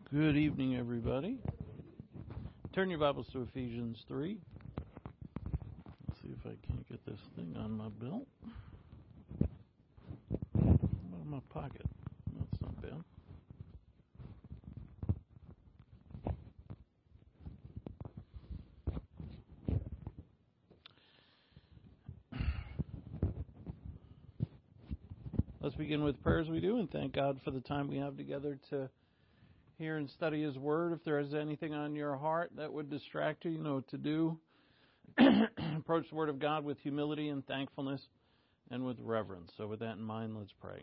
Good evening, everybody. Turn your Bibles to Ephesians 3. Let's see if I can't get this thing on my belt. Out of my pocket. That's not bad. Let's begin with prayer as we do, and thank God for the time we have together to hear and study His Word. If there is anything on your heart that would distract you, you know what to do. Approach the Word of God with humility and thankfulness and with reverence. So with that in mind, let's pray.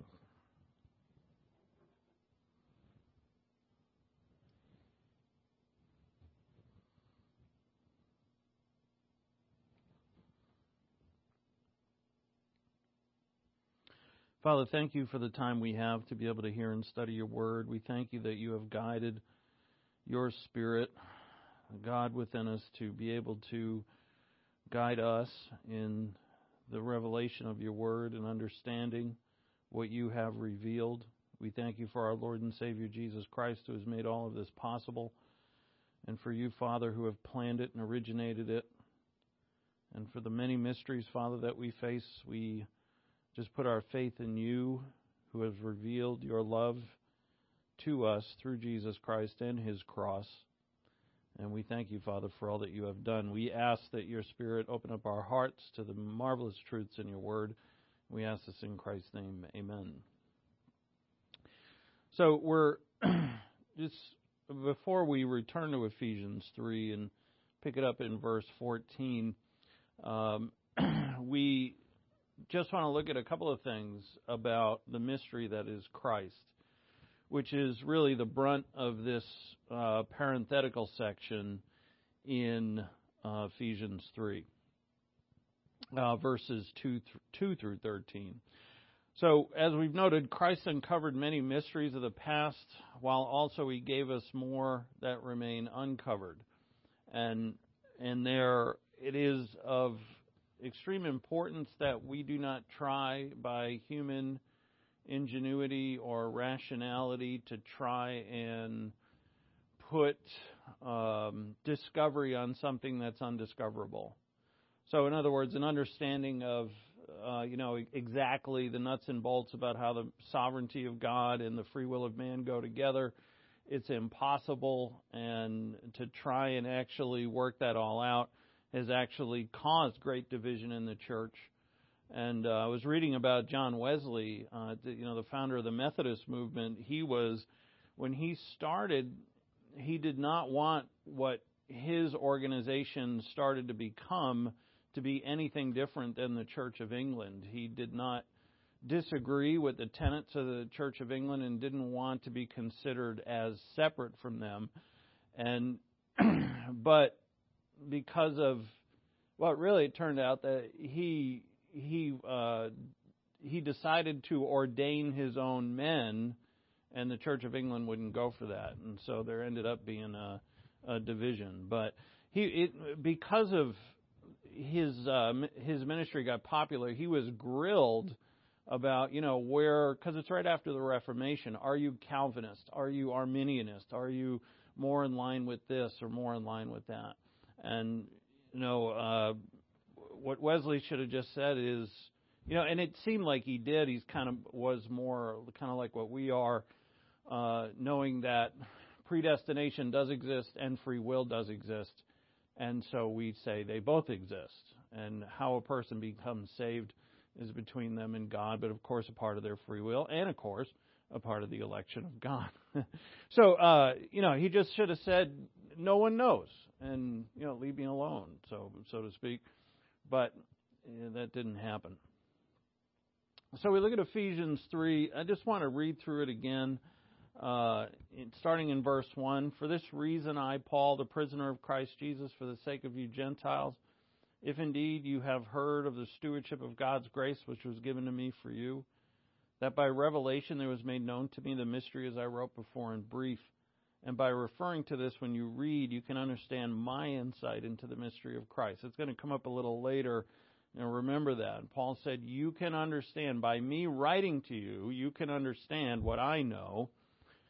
Father, thank you for the time we have to be able to hear and study your word. We thank you that you have guided your Spirit, God within us, to be able to guide us in the revelation of your word and understanding what you have revealed. We thank you for our Lord and Savior Jesus Christ, who has made all of this possible, and for you, Father, who have planned it and originated it. And for the many mysteries, Father, that we face, we just put our faith in you, who has revealed your love to us through Jesus Christ and His cross. And we thank you, Father, for all that you have done. We ask that your Spirit open up our hearts to the marvelous truths in your word. We ask this in Christ's name. Amen. So we're just, before we return to Ephesians 3 and pick it up in verse 14, we just want to look at a couple of things about the mystery that is Christ, which is really the brunt of this parenthetical section in Ephesians 3, verses 2 through 13. So, as we've noted, Christ uncovered many mysteries of the past, while also He gave us more that remain uncovered. And there it is of extreme importance that we do not try by human ingenuity or rationality to try and put discovery on something that's undiscoverable. So in other words, an understanding of exactly the nuts and bolts about how the sovereignty of God and the free will of man go together, it's impossible, and to try and actually work that all out has actually caused great division in the church. And I was reading about John Wesley, the founder of the Methodist movement. When he started, he did not want what his organization started to become to be anything different than the Church of England. He did not disagree with the tenets of the Church of England and didn't want to be considered as separate from them. But because of, it turned out that he decided to ordain his own men, and the Church of England wouldn't go for that, and so there ended up being a division. But because of his ministry got popular, he was grilled about because it's right after the Reformation. Are you Calvinist? Are you Arminianist? Are you more in line with this or more in line with that? And what Wesley should have just said is, and it seemed like he did. He's was more like what we are, knowing that predestination does exist and free will does exist. And so we say they both exist. And how a person becomes saved is between them and God, but of course a part of their free will, and of course a part of the election of God. So, he just should have said, no one knows, and, leave me alone, so to speak. But that didn't happen. So we look at Ephesians 3. I just want to read through it again, starting in verse 1. For this reason I, Paul, the prisoner of Christ Jesus, for the sake of you Gentiles, if indeed you have heard of the stewardship of God's grace which was given to me for you, that by revelation there was made known to me the mystery as I wrote before in brief. And by referring to this, when you read, you can understand my insight into the mystery of Christ. It's going to come up a little later. Remember that. And Paul said, you can understand, by me writing to you, you can understand what I know,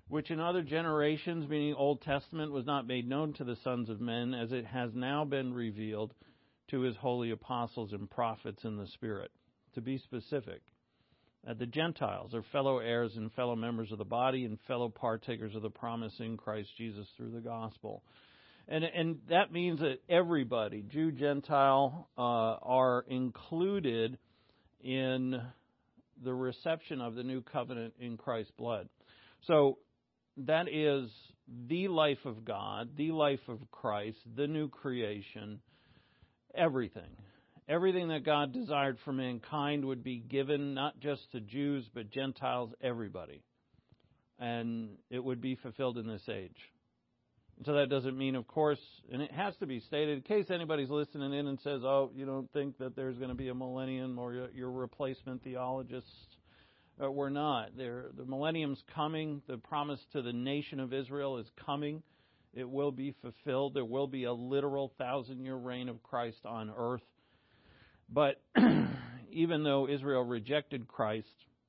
which in other generations, meaning Old Testament, was not made known to the sons of men, as it has now been revealed to his holy apostles and prophets in the Spirit. To be specific, the Gentiles are fellow heirs and fellow members of the body and fellow partakers of the promise in Christ Jesus through the gospel. And that means that everybody, Jew, Gentile, are included in the reception of the new covenant in Christ's blood. So that is the life of God, the life of Christ, the new creation, everything. Everything that God desired for mankind would be given not just to Jews, but Gentiles, everybody. And it would be fulfilled in this age. So that doesn't mean, of course, and it has to be stated, in case anybody's listening in and says, oh, you don't think that there's going to be a millennium or your replacement theologists. We're not. The millennium's coming. The promise to the nation of Israel is coming. It will be fulfilled. There will be a literal 1,000-year reign of Christ on earth. But even though Israel rejected Christ,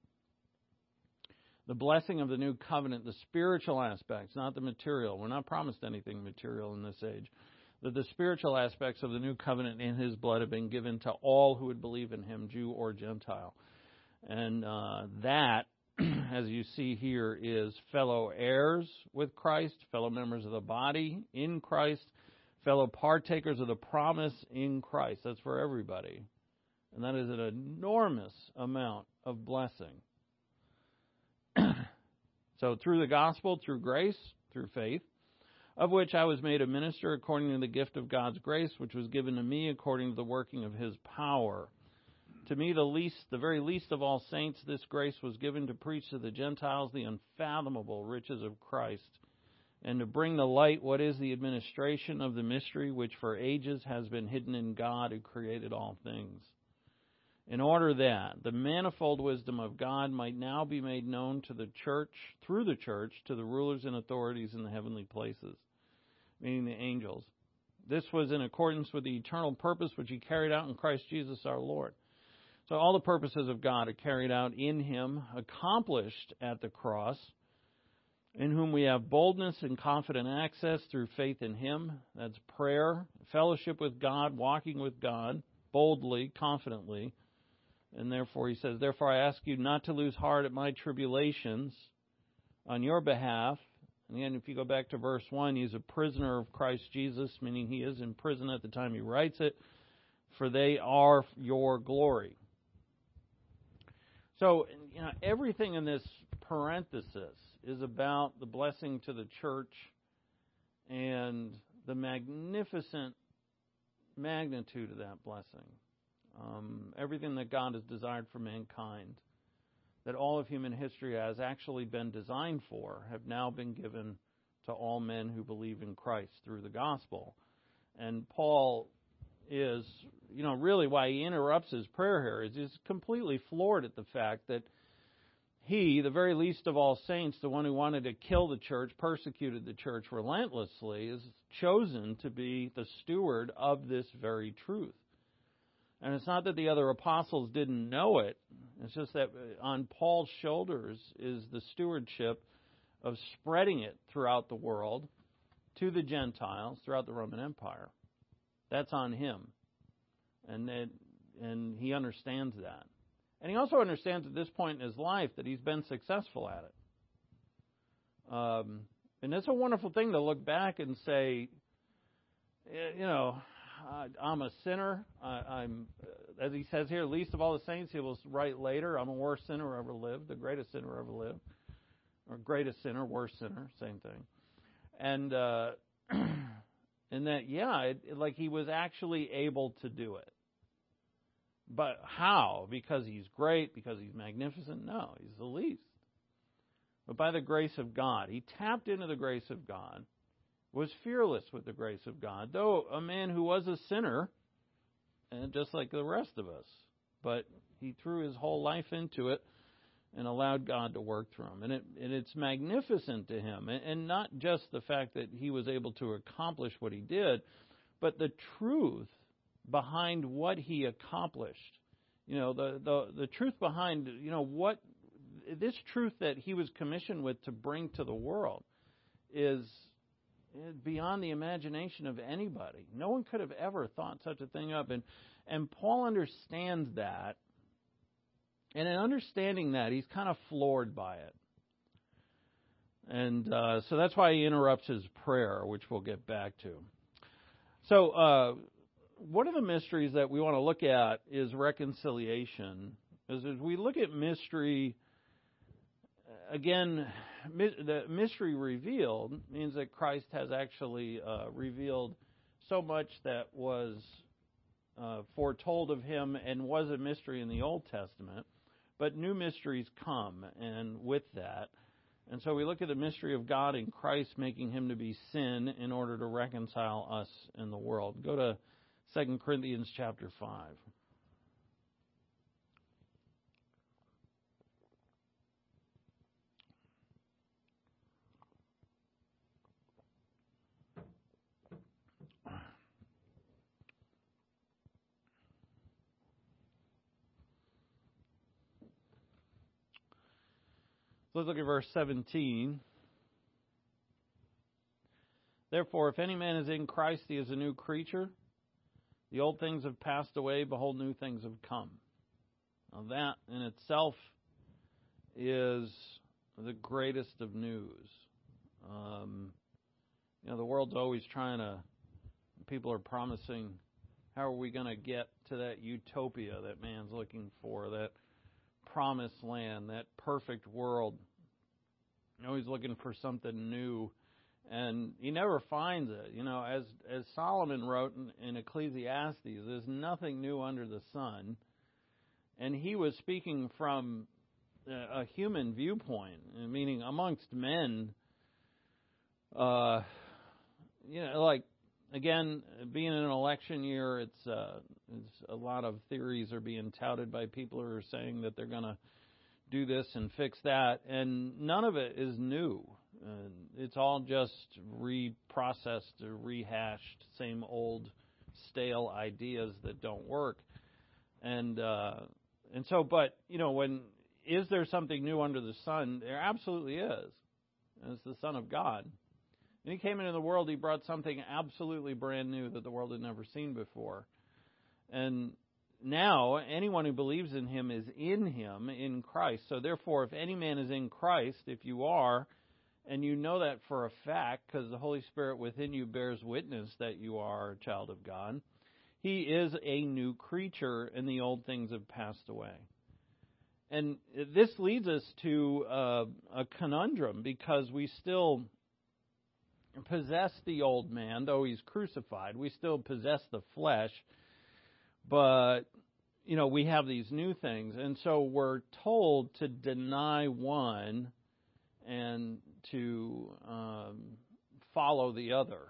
the blessing of the new covenant, the spiritual aspects, not the material. We're not promised anything material in this age. That the spiritual aspects of the new covenant in his blood have been given to all who would believe in him, Jew or Gentile. And that, as you see here, is fellow heirs with Christ, fellow members of the body in Christ, fellow partakers of the promise in Christ. That's for everybody. And that is an enormous amount of blessing. So through the gospel, through grace, through faith, of which I was made a minister according to the gift of God's grace, which was given to me according to the working of his power. To me, the very least of all saints, this grace was given to preach to the Gentiles the unfathomable riches of Christ, and to bring to light what is the administration of the mystery which for ages has been hidden in God who created all things, in order that the manifold wisdom of God might now be made known to the church, through the church, to the rulers and authorities in the heavenly places, meaning the angels. This was in accordance with the eternal purpose which he carried out in Christ Jesus our Lord. So all the purposes of God are carried out in him, accomplished at the cross, in whom we have boldness and confident access through faith in him. That's prayer, fellowship with God, walking with God, boldly, confidently. And therefore, he says, therefore I ask you not to lose heart at my tribulations on your behalf. And again, if you go back to verse 1, he's a prisoner of Christ Jesus, meaning he is in prison at the time he writes it, for they are your glory. So, everything in this parenthesis is about the blessing to the church and the magnificent magnitude of that blessing. Everything that God has desired for mankind, that all of human history has actually been designed for, have now been given to all men who believe in Christ through the gospel. And Paul is, really why he interrupts his prayer here is he's completely floored at the fact that he, the very least of all saints, the one who wanted to kill the church, persecuted the church relentlessly, is chosen to be the steward of this very truth. And it's not that the other apostles didn't know it. It's just that on Paul's shoulders is the stewardship of spreading it throughout the world to the Gentiles, throughout the Roman Empire. That's on him. And he understands that. And he also understands at this point in his life that he's been successful at it. And it's a wonderful thing to look back and say, I'm a sinner. I'm, as he says here, least of all the saints. He will write later, I'm the worst sinner ever lived, the greatest sinner ever lived. Or greatest sinner, worst sinner, same thing. And that, like he was actually able to do it. But how? Because he's great? Because he's magnificent? No, he's the least. But by the grace of God, he tapped into the grace of God, was fearless with the grace of God, though a man who was a sinner, and just like the rest of us. But he threw his whole life into it and allowed God to work through him. And it's magnificent to him. And not just the fact that he was able to accomplish what he did, but the truth behind what he accomplished. The truth behind, what this truth that he was commissioned with to bring to the world is beyond the imagination of anybody. No one could have ever thought such a thing up. And Paul understands that. And in understanding that, he's kind of floored by it. And so that's why he interrupts his prayer, which we'll get back to. So one of the mysteries that we want to look at is reconciliation. As we look at mystery, again, the mystery revealed means that Christ has actually revealed so much that was foretold of him and was a mystery in the Old Testament. But new mysteries come, and with that. And so we look at the mystery of God in Christ making him to be sin in order to reconcile us in the world. Go to 2 Corinthians chapter 5. Let's look at verse 17. Therefore, if any man is in Christ, he is a new creature. The old things have passed away, behold, new things have come. Now that in itself is the greatest of news. The world's always people are promising, how are we going to get to that utopia that man's looking for, that promised land, that perfect world. He's looking for something new, and he never finds it. As Solomon wrote in Ecclesiastes, there's nothing new under the sun, and he was speaking from a human viewpoint, meaning amongst men. Again, being in an election year, it's a lot of theories are being touted by people who are saying that they're going to do this and fix that, and none of it is new. It's all just reprocessed, rehashed, same old stale ideas that don't work. And so, but when is there something new under the sun? There absolutely is. And it's the Son of God. When he came into the world, he brought something absolutely brand new that the world had never seen before. And now, anyone who believes in him is in him, in Christ. So therefore, if any man is in Christ, if you are, and you know that for a fact, because the Holy Spirit within you bears witness that you are a child of God, he is a new creature, and the old things have passed away. And this leads us to a conundrum, because we still possess the old man, though he's crucified. We still possess the flesh, but we have these new things, and so we're told to deny one and to follow the other.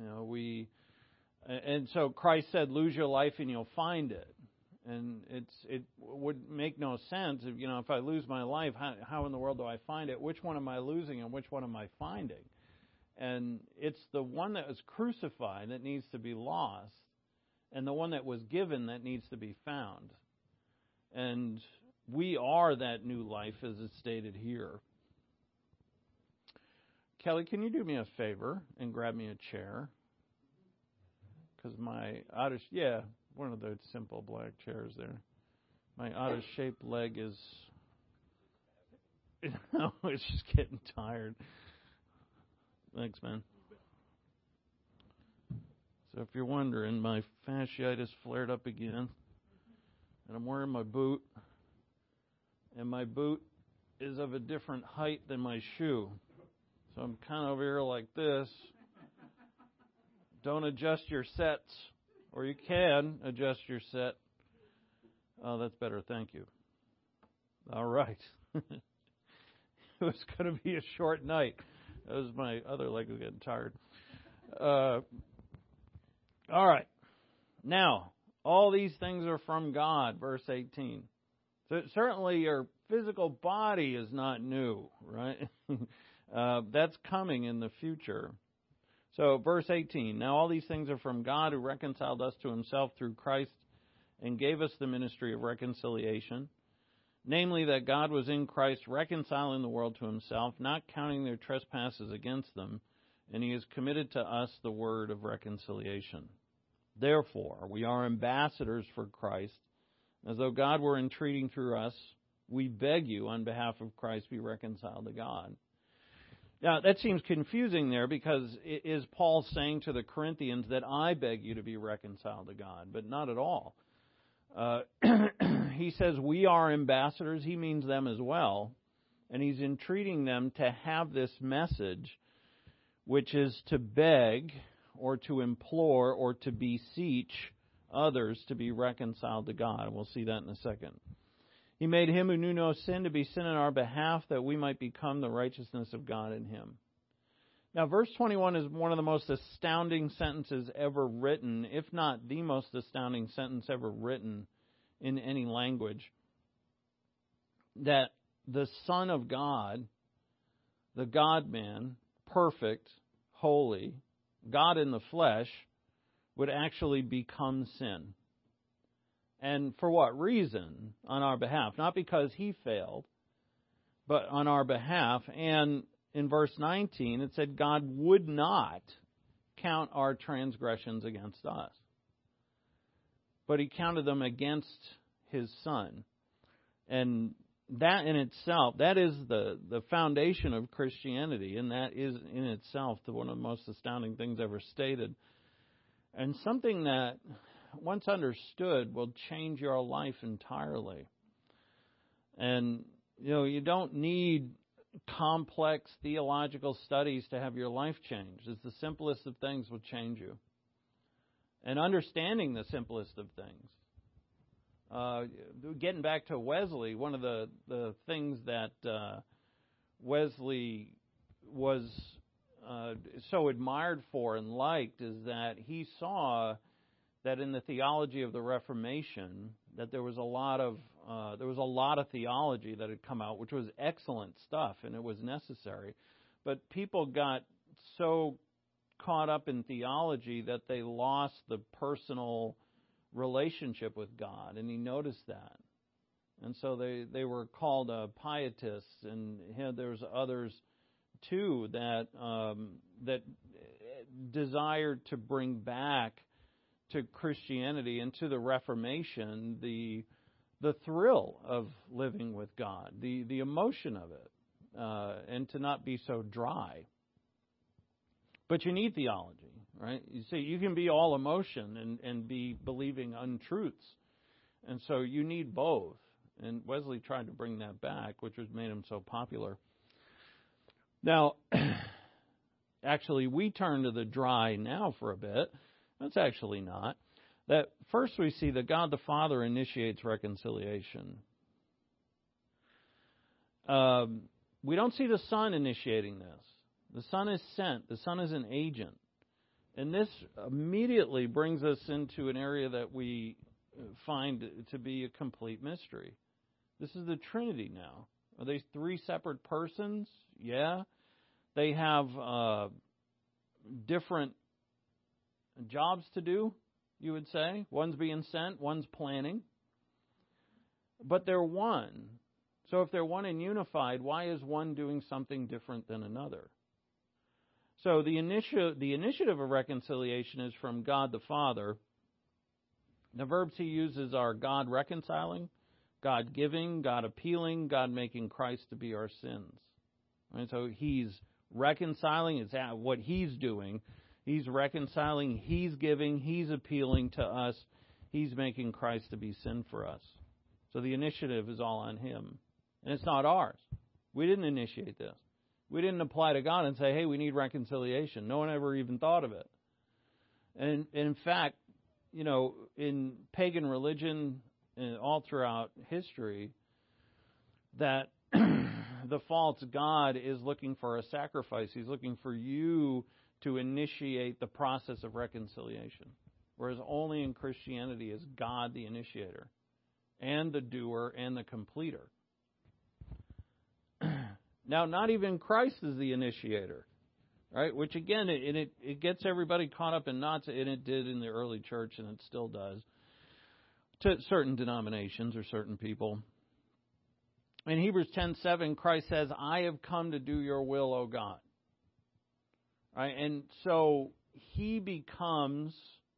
And so Christ said, "Lose your life and you'll find it." And it would make no sense if I lose my life, how in the world do I find it? Which one am I losing and which one am I finding? And it's the one that was crucified that needs to be lost, and the one that was given that needs to be found. And we are that new life, as it's stated here. Kelly, can you do me a favor and grab me a chair? Because one of those simple black chairs there. My out-of-shape leg is, it's just getting tired. Thanks, man. So if you're wondering, my fasciitis flared up again, and I'm wearing my boot, and my boot is of a different height than my shoe. So I'm kind of over here like this. Don't adjust your sets, or you can adjust your set. Oh, that's better, thank you. All right. It was going to be a short night. That was my other leg was getting tired. All right. Now, all these things are from God, verse 18. So certainly your physical body is not new, right? That's coming in the future. So, verse 18. Now all these things are from God, who reconciled us to himself through Christ and gave us the ministry of reconciliation. namely that God was in Christ reconciling the world to himself, not counting their trespasses against them, and he has committed to us the word of reconciliation. Therefore, we are ambassadors for Christ, as though God were entreating through us. We beg you, on behalf of Christ, be reconciled to God. Now, that seems confusing there, because is Paul saying to the Corinthians that I beg you to be reconciled to God? But not at all. He says we are ambassadors. He means them as well. And he's entreating them to have this message, which is to beg or to implore or to beseech others to be reconciled to God. And we'll see that in a second. He made him who knew no sin to be sin on our behalf, that we might become the righteousness of God in him. Now, verse 21 is one of the most astounding sentences ever written, if not the most astounding sentence ever written in any language. That the Son of God, the God-man, perfect, holy, God in the flesh, would actually become sin. And for what reason? On our behalf. Not because he failed, but on our behalf. And in verse 19, it said God would not count our transgressions against us, but he counted them against his Son. And that in itself, that is the foundation of Christianity, and that is in itself one of the most astounding things ever stated. And something that, once understood, will change your life entirely. And, you don't need complex theological studies to have your life changed. It's the simplest of things will change you. And understanding the simplest of things. Getting back to Wesley, one of the things that Wesley was so admired for and liked is that he saw that in the theology of the Reformation, that there was a lot of theology that had come out, which was excellent stuff, and it was necessary. But people got so caught up in theology that they lost the personal relationship with God, and he noticed that. And so they were called pietists, and there's others too that desired to bring back to Christianity and to the Reformation the thrill of living with God, the emotion of it, and to not be so dry. But you need theology, right? You see, you can be all emotion and be believing untruths. And so you need both. And Wesley tried to bring that back, which was made him so popular. Now, actually, we turn to the dry now for a bit. That's actually not. That first we see that God the Father initiates reconciliation. We don't see the Son initiating this. The Son is sent. The Son is an agent. And this immediately brings us into an area that we find to be a complete mystery. This is the Trinity now. Are they three separate persons? Yeah. They have different jobs to do, you would say. One's being sent, one's planning. But they're one. So if they're one and unified, why is one doing something different than another? So the initiative of reconciliation is from God the Father. The verbs he uses are God reconciling, God giving, God appealing, God making Christ to be our sins. Right? So he's reconciling, it's what he's doing. He's reconciling, he's giving, he's appealing to us, he's making Christ to be sin for us. So the initiative is all on him. And it's not ours. We didn't initiate this. We didn't apply to God and say, hey, we need reconciliation. No one ever even thought of it. And in fact, in pagan religion and all throughout history, that the false god is looking for a sacrifice. He's looking for you to initiate the process of reconciliation. Whereas only in Christianity is God the initiator and the doer and the completer. Now, not even Christ is the initiator, right? Which again, it gets everybody caught up in knots, and it did in the early church, and it still does to certain denominations or certain people. In Hebrews 10:7, Christ says, I have come to do your will, O God. Right? And so he becomes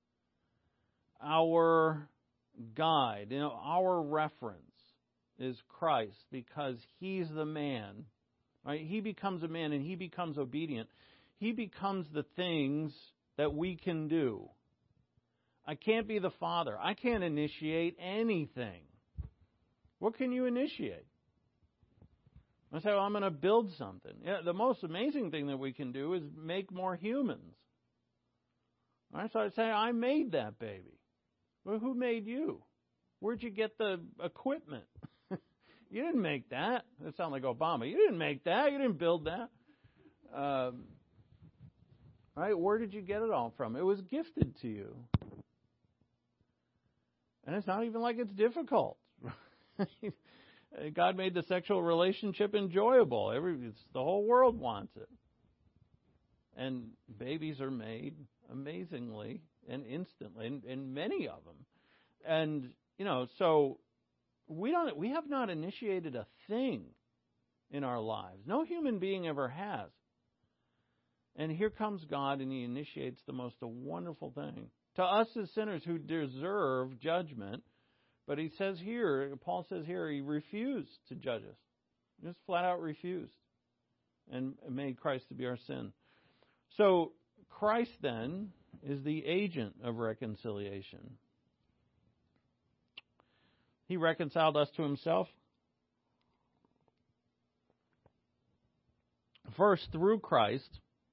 our guide. Our reference is Christ because he's the man. Right? He becomes a man and he becomes obedient. He becomes the things that we can do. I can't be the father. I can't initiate anything. What can you initiate? I say, well, I'm going to build something. Yeah, the most amazing thing that we can do is make more humans. All right, so I say, I made that baby. Well, who made you? Where'd you get the equipment? You didn't make that. That sounds like Obama. You didn't make that. You didn't build that. Right? Where did you get it all from? It was gifted to you. And it's not even like it's difficult. God made the sexual relationship enjoyable. The whole world wants it. And babies are made amazingly and instantly, and many of them. And, so we have not initiated a thing in our lives. No human being ever has. And here comes God, and he initiates the most wonderful thing. To us as sinners who deserve judgment, but he says here, Paul says here, he refused to judge us. He just flat out refused and made Christ to be our sin. So Christ then is the agent of reconciliation. He reconciled us to himself. First through Christ.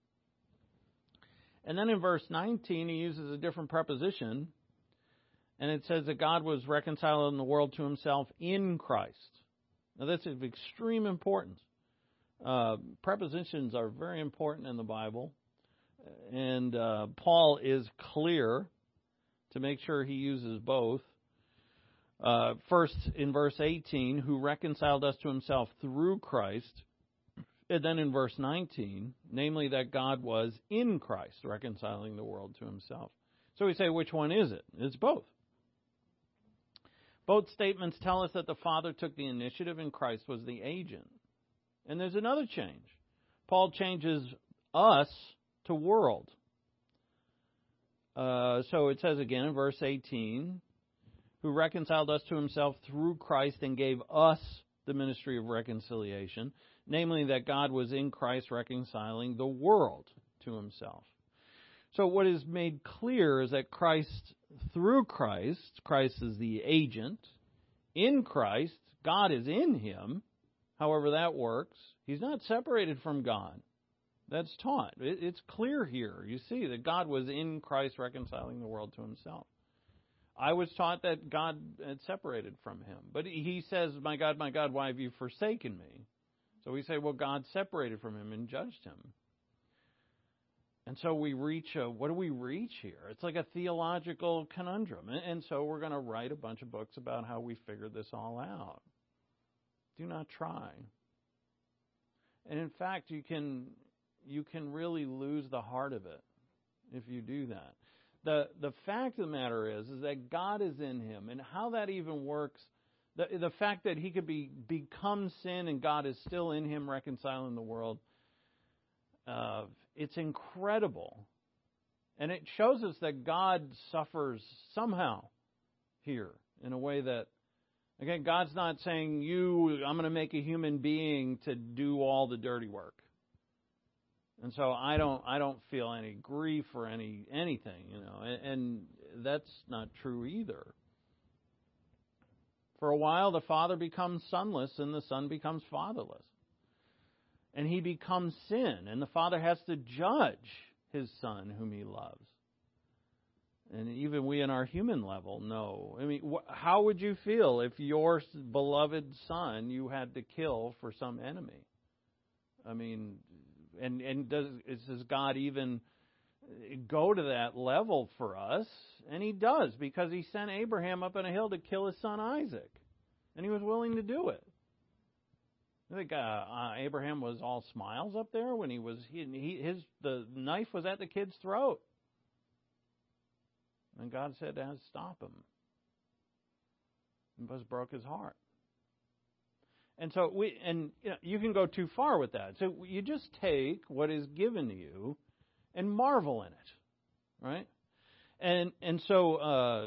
And then in verse 19, he uses a different preposition. And it says that God was reconciling the world to himself in Christ. Now, that's of extreme importance. Prepositions are very important in the Bible. And Paul is clear to make sure he uses both. First, in verse 18, who reconciled us to himself through Christ. And then in verse 19, namely that God was in Christ reconciling the world to himself. So we say, which one is it? It's both. Both statements tell us that the Father took the initiative and Christ was the agent. And there's another change. Paul changes us to world. So it says again in verse 18, who reconciled us to himself through Christ and gave us the ministry of reconciliation, namely that God was in Christ reconciling the world to himself. So what is made clear is that through Christ is the agent. In Christ, God is in him. However that works. He's not separated from God. That's taught. It's clear here. You see that God was in Christ reconciling the world to himself. I was taught that God had separated from him. But he says, my God, why have you forsaken me? So we say, well, God separated from him and judged him. And so we reach what do we reach here? It's like a theological conundrum. And so we're going to write a bunch of books about how we figured this all out. Do not try. And in fact, you can really lose the heart of it if you do that. The fact of the matter is that God is in him, and how that even works, the fact that he could become sin and God is still in him reconciling the world, it's incredible. And it shows us that God suffers somehow here in a way that, again, God's not saying, I'm going to make a human being to do all the dirty work. And so I don't feel any grief or anything, and that's not true either. For a while, the Father becomes sonless and the Son becomes fatherless. And he becomes sin, and the Father has to judge his Son whom he loves. And even we in our human level know. I mean, how would you feel if your beloved son you had to kill for some enemy? I mean, and does God even go to that level for us? And he does, because he sent Abraham up on a hill to kill his son Isaac. And he was willing to do it. I think Abraham was all smiles up there when the knife was at the kid's throat. And God said, stop him. And just broke his heart. And so you can go too far with that. So you just take what is given to you and marvel in it, right? And so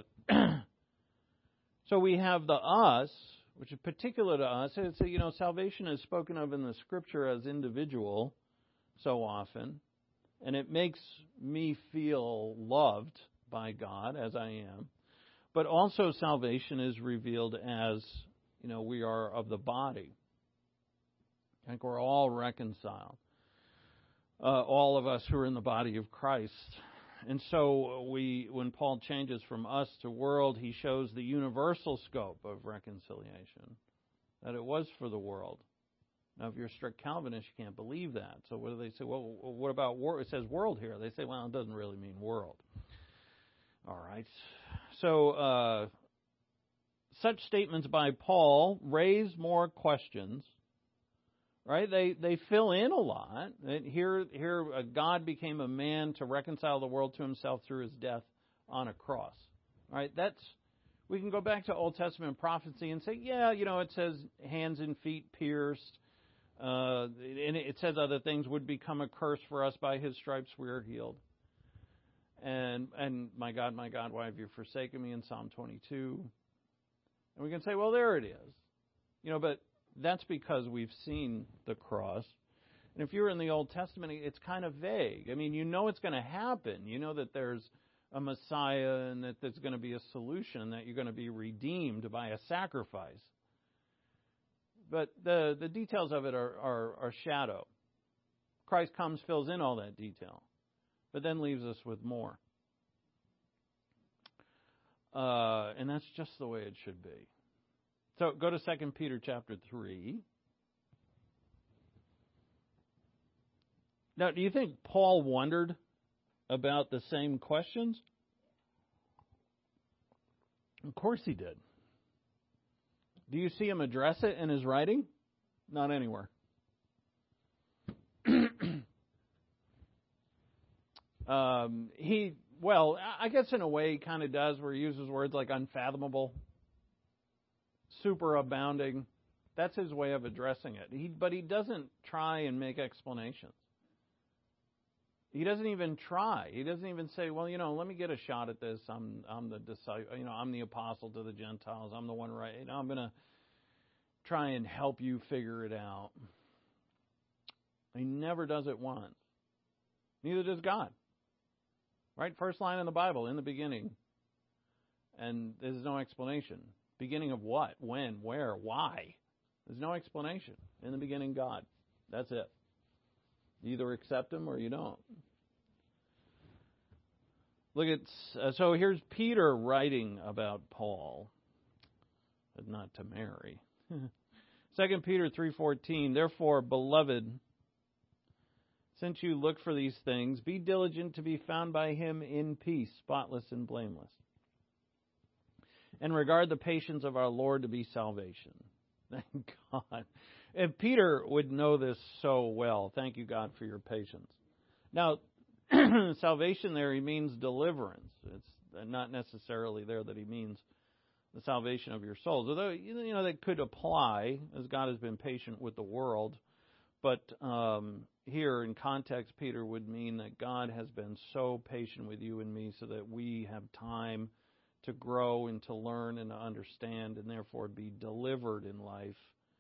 so we have the us, which is particular to us. It's salvation is spoken of in the Scripture as individual so often, and it makes me feel loved by God as I am. But also salvation is revealed as, we are of the body. I think we're all reconciled. All of us who are in the body of Christ. And so when Paul changes from us to world, he shows the universal scope of reconciliation, that it was for the world. Now, if you're a strict Calvinist, you can't believe that. So what do they say? Well, what about world? It says world here. They say, well, it doesn't really mean world. All right. So such statements by Paul raise more questions, right? They fill in a lot. Here, God became a man to reconcile the world to himself through his death on a cross. All right, we can go back to Old Testament prophecy and say, it says hands and feet pierced, and it says other things would become a curse for us. By his stripes we are healed. And my God, why have you forsaken me in Psalm 22? And we can say, well, there it is. But that's because we've seen the cross. And if you're in the Old Testament, it's kind of vague. I mean, it's going to happen. You know that there's a Messiah and that there's going to be a solution, that you're going to be redeemed by a sacrifice. But the details of it are shadow. Christ comes, fills in all that detail, but then leaves us with more. And that's just the way it should be. So go to 2 Peter chapter 3. Now, do you think Paul wondered about the same questions? Of course he did. Do you see him address it in his writing? Not anywhere. I guess in a way he kind of does, where he uses words like unfathomable, superabounding. That's his way of addressing it. But he doesn't try and make explanations. He doesn't even try. He doesn't even say, well, let me get a shot at this. I'm the disciple, I'm the apostle to the Gentiles. I'm the one right. I'm going to try and help you figure it out. He never does it once. Neither does God. Right? First line in the Bible, in the beginning. And there's no explanation. Beginning of what? When? Where? Why? There's no explanation. In the beginning, God. That's it. You either accept him or you don't. Look at, so here's Peter writing about Paul, but not to Mary. 2 Peter 3:14, therefore, beloved, since you look for these things, be diligent to be found by him in peace, spotless and blameless. And regard the patience of our Lord to be salvation. Thank God. And Peter would know this so well. Thank you, God, for your patience. Now, salvation there, he means deliverance. It's not necessarily there that he means the salvation of your souls. Although, that could apply, as God has been patient with the world. But here, in context, Peter would mean that God has been so patient with you and me so that we have time to grow and to learn and to understand and therefore be delivered in life.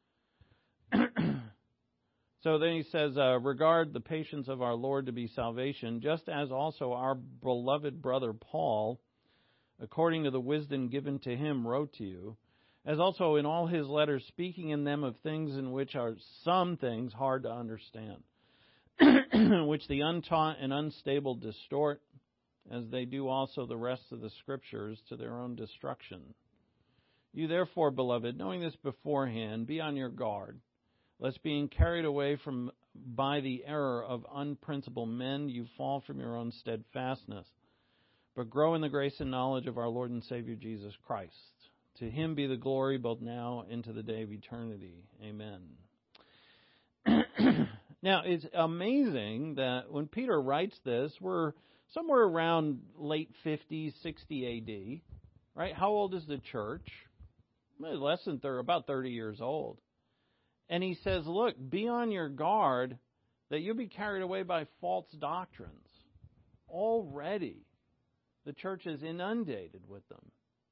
So then he says, regard the patience of our Lord to be salvation, just as also our beloved brother Paul, according to the wisdom given to him, wrote to you, as also in all his letters, speaking in them of things in which are some things hard to understand, which the untaught and unstable distort, as they do also the rest of the Scriptures, to their own destruction. You therefore, beloved, knowing this beforehand, be on your guard, lest being carried away by the error of unprincipled men, you fall from your own steadfastness, but grow in the grace and knowledge of our Lord and Savior Jesus Christ. To him be the glory both now and to the day of eternity. Amen. Now, it's amazing that when Peter writes this, we're somewhere around late 50s, 60 A.D., right? How old is the church? Less than about 30 years old. And he says, look, be on your guard that you'll be carried away by false doctrines. Already, the church is inundated with them.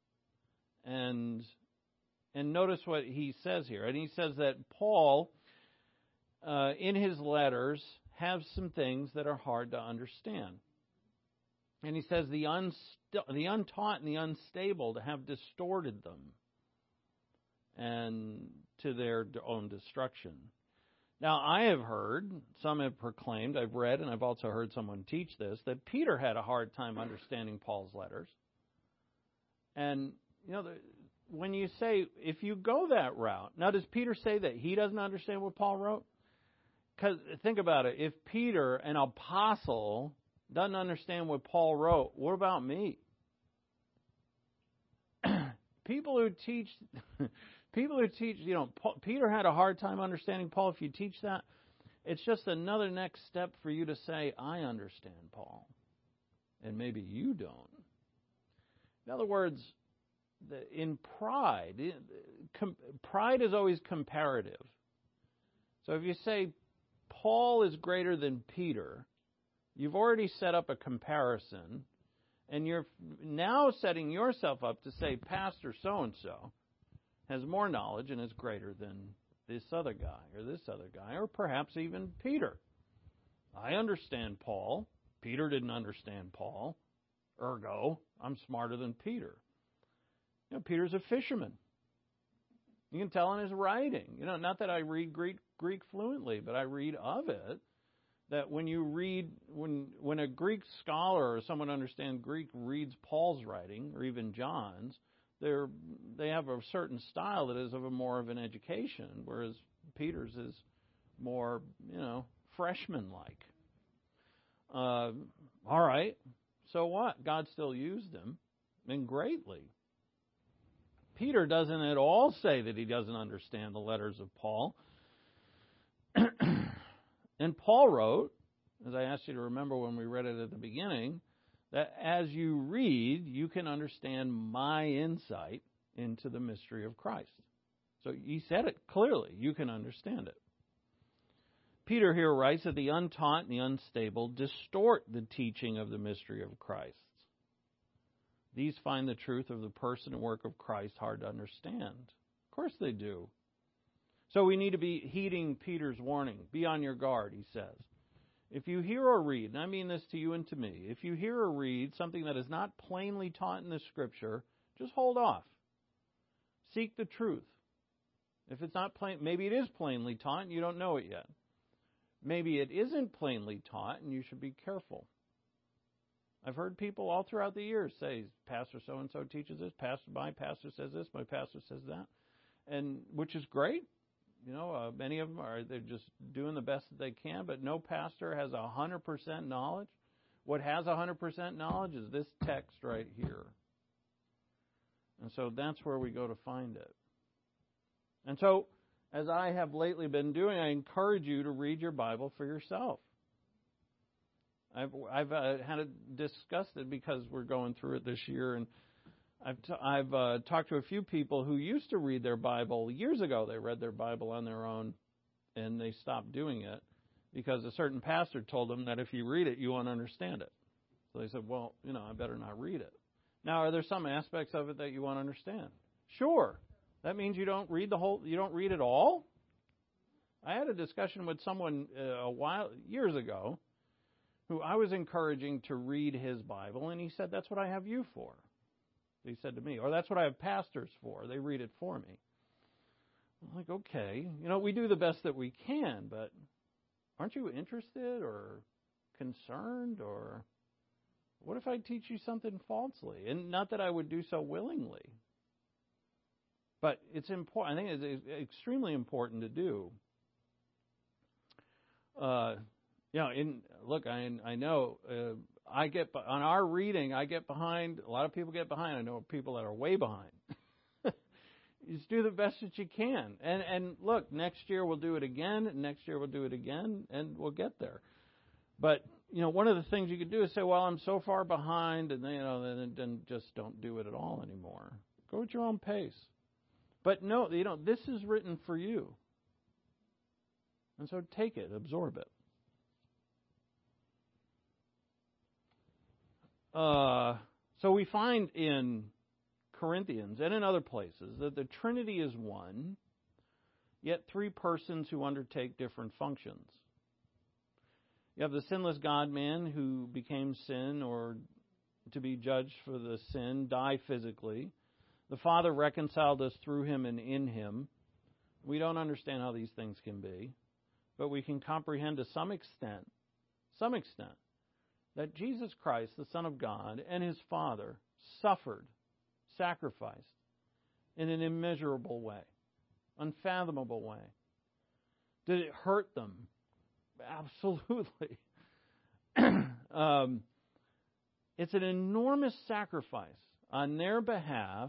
And notice what he says here. And he says that Paul, in his letters, have some things that are hard to understand. And he says the untaught and the unstable have distorted them and to their own destruction. Now, I have heard, some have proclaimed, I've read, and I've also heard someone teach this, that Peter had a hard time understanding Paul's letters. And, when you say, if you go that route, now does Peter say that he doesn't understand what Paul wrote? Because think about it, if Peter, an apostle, doesn't understand what Paul wrote, what about me? People who teach, Peter had a hard time understanding Paul. If you teach that, it's just another next step for you to say, I understand Paul. And maybe you don't. In other words, in pride, pride is always comparative. So if you say Paul is greater than Peter, you've already set up a comparison, and you're now setting yourself up to say Pastor so-and-so has more knowledge and is greater than this other guy, or perhaps even Peter. I understand Paul. Peter didn't understand Paul. Ergo, I'm smarter than Peter. Peter's a fisherman. You can tell in his writing. Not that I read Greek fluently, but I read of it. That when you read, when a Greek scholar or someone understands Greek reads Paul's writing, or even John's, they have a certain style that is of more of an education, whereas Peter's is more, freshman-like. All right, so what? God still used him, and greatly. Peter doesn't at all say that he doesn't understand the letters of Paul. And Paul wrote, as I asked you to remember when we read it at the beginning, that as you read, you can understand my insight into the mystery of Christ. So he said it clearly. You can understand it. Peter here writes that the untaught and the unstable distort the teaching of the mystery of Christ. These find the truth of the person and work of Christ hard to understand. Of course they do. So we need to be heeding Peter's warning. Be on your guard, he says. If you hear or read, and I mean this to you and to me, if you hear or read something that is not plainly taught in the Scripture, just hold off. Seek the truth. If it's not plain, maybe it is plainly taught and you don't know it yet. Maybe it isn't plainly taught and you should be careful. I've heard people all throughout the years say, Pastor so-and-so teaches this, my pastor says this, my pastor says that, and which is great. Many of them they're just doing the best that they can, but no pastor has 100% knowledge. What has 100% knowledge is this text right here. And so that's where we go to find it. And so, as I have lately been doing, I encourage you to read your Bible for yourself. I've discussed it because we're going through it this year, and I've talked to a few people who used to read their Bible years ago. They read their Bible on their own, and they stopped doing it because a certain pastor told them that if you read it, you won't understand it. So they said, well, I better not read it. Now, are there some aspects of it that you won't understand? Sure. That means you don't read it all? I had a discussion with someone years ago who I was encouraging to read his Bible, and he said, that's what I have you for. He said to me, or that's what I have pastors for. They read it for me. I'm like, okay. We do the best that we can, but aren't you interested or concerned? Or what if I teach you something falsely? And not that I would do so willingly. But it's important. I think it's extremely important to do. I know I get on our reading. I get behind. A lot of people get behind. I know people that are way behind. You just do the best that you can. And look, next year we'll do it again. And next year we'll do it again, and we'll get there. But one of the things you could do is say, "Well, I'm so far behind," and then just don't do it at all anymore. Go at your own pace. But no, this is written for you. And so take it, absorb it. So we find in Corinthians and in other places that the Trinity is one, yet three persons who undertake different functions. You have the sinless God-man who became sin or to be judged for the sin, die physically. The Father reconciled us through him and in him. We don't understand how these things can be, but we can comprehend to some extent, that Jesus Christ, the Son of God, and his Father suffered, sacrificed in an immeasurable way, unfathomable way. Did it hurt them? Absolutely. It's an enormous sacrifice on their behalf,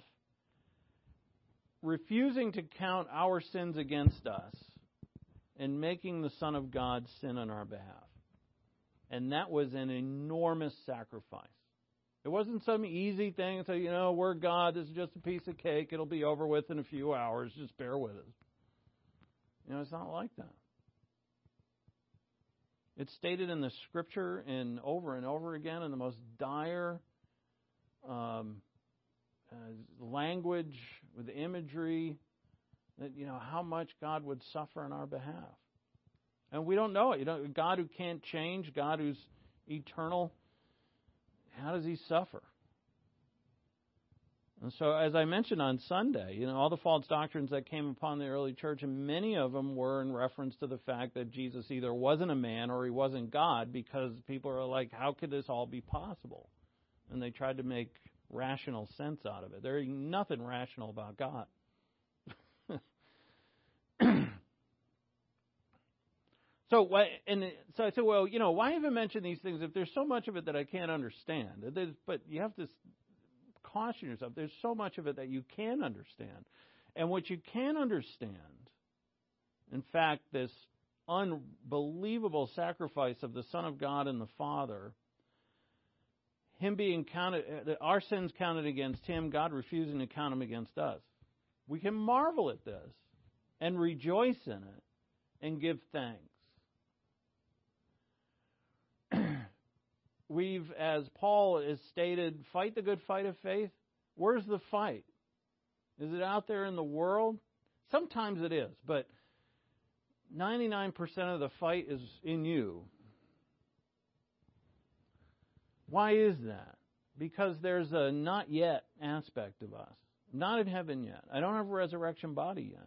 refusing to count our sins against us and making the Son of God sin on our behalf. And that was an enormous sacrifice. It wasn't some easy thing and say, we're God, this is just a piece of cake, it'll be over with in a few hours, just bear with us. It's not like that. It's stated in the Scripture and over again in the most dire language with imagery that, how much God would suffer on our behalf. And we don't know it. God who can't change, God who's eternal, how does he suffer? And so, as I mentioned on Sunday, all the false doctrines that came upon the early church, and many of them were in reference to the fact that Jesus either wasn't a man or he wasn't God, because people are like, how could this all be possible? And they tried to make rational sense out of it. There ain't nothing rational about God. So I said, well, why even mention these things if there's so much of it that I can't understand? But you have to caution yourself. There's so much of it that you can understand. And what you can understand, in fact, this unbelievable sacrifice of the Son of God and the Father, him being counted, our sins counted against him, God refusing to count them against us. We can marvel at this and rejoice in it and give thanks. We've, as Paul has stated, fight the good fight of faith. Where's the fight? Is it out there in the world? Sometimes it is, but 99% of the fight is in you. Why is that? Because there's a not yet aspect of us. Not in heaven yet. I don't have a resurrection body yet.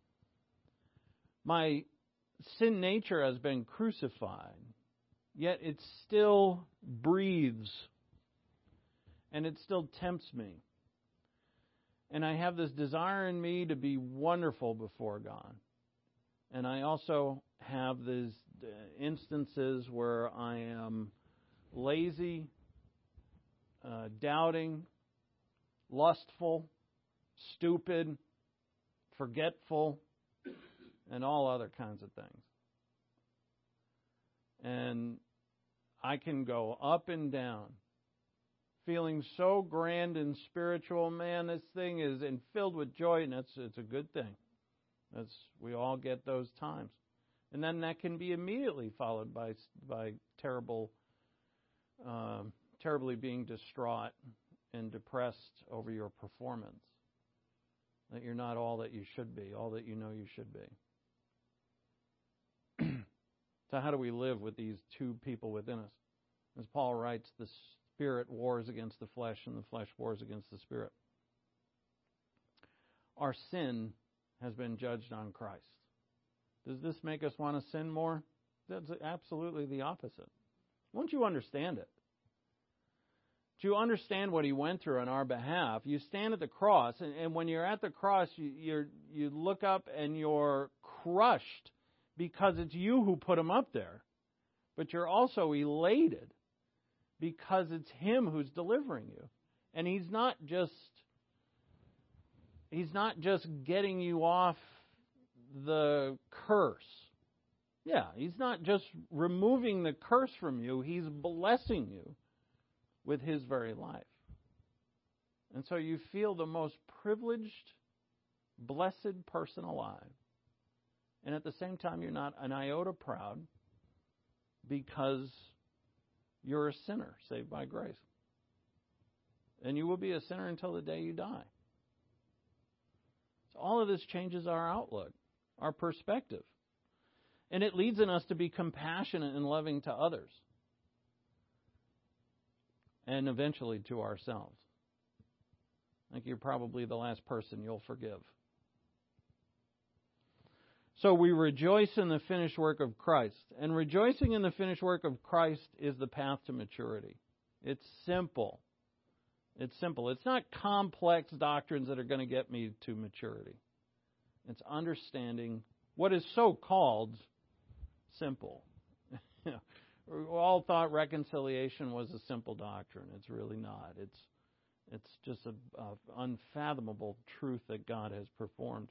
My sin nature has been crucified, yet it still breathes, and it still tempts me. And I have this desire in me to be wonderful before God. And I also have these instances where I am lazy, doubting, lustful, stupid, forgetful, and all other kinds of things. And I can go up and down, feeling so grand and spiritual. Man, this thing is and filled with joy, and it's a good thing. We all get those times. And then that can be immediately followed by terribly being distraught and depressed over your performance. That you're not all that you should be, all that you know you should be. So how do we live with these two people within us? As Paul writes, the Spirit wars against the flesh, and the flesh wars against the Spirit. Our sin has been judged on Christ. Does this make us want to sin more? That's absolutely the opposite. Won't you understand it? Do you understand what he went through on our behalf? You stand at the cross, and when you're at the cross, you look up and you're crushed because it's you who put him up there. But you're also elated because it's him who's delivering you. And he's not just getting you off the curse. Yeah, he's not just removing the curse from you, he's blessing you with his very life. And so you feel the most privileged, blessed person alive. And at the same time, you're not an iota proud because you're a sinner saved by grace. And you will be a sinner until the day you die. So all of this changes our outlook, our perspective. And it leads in us to be compassionate and loving to others. And eventually to ourselves. I think you're probably the last person you'll forgive. So we rejoice in the finished work of Christ. And rejoicing in the finished work of Christ is the path to maturity. It's simple. It's simple. It's not complex doctrines that are going to get me to maturity. It's understanding what is so called simple. We all thought reconciliation was a simple doctrine. It's really not. It's just an unfathomable truth that God has performed.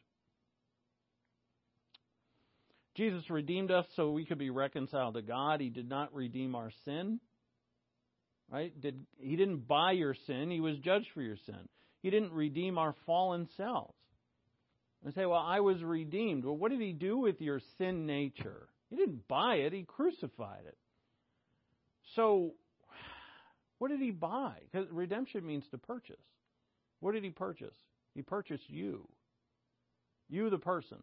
Jesus redeemed us so we could be reconciled to God. He did not redeem our sin. Right? He didn't buy your sin. He was judged for your sin. He didn't redeem our fallen selves. And say, well, I was redeemed. Well, what did He do with your sin nature? He didn't buy it. He crucified it. So, what did He buy? Because redemption means to purchase. What did He purchase? He purchased you. You, the person.